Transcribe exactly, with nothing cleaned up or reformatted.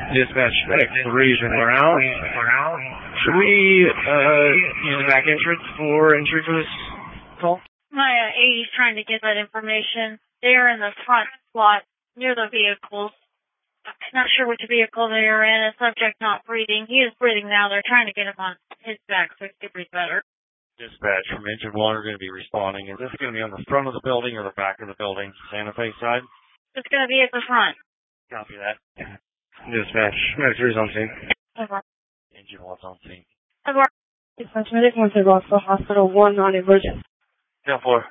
Dispatch back to region ground. Should we uh, use the back entrance for entry for this call? My uh, A E's trying to get that information. They're in the front slot near the vehicles. Not sure which vehicle they are in. A subject not breathing. He is breathing now. They're trying to get him on his back so he can breathe better. Dispatch from engine one are going to be responding. Is this going to be on the front of the building or the back of the building? Santa Fe side? It's going to be at the front. Copy that. Dispatch. Medic three's on scene. Over. Engine one's on scene. Over. Dispatch medic one to Rockville Hospital, one non-emergent. ten four.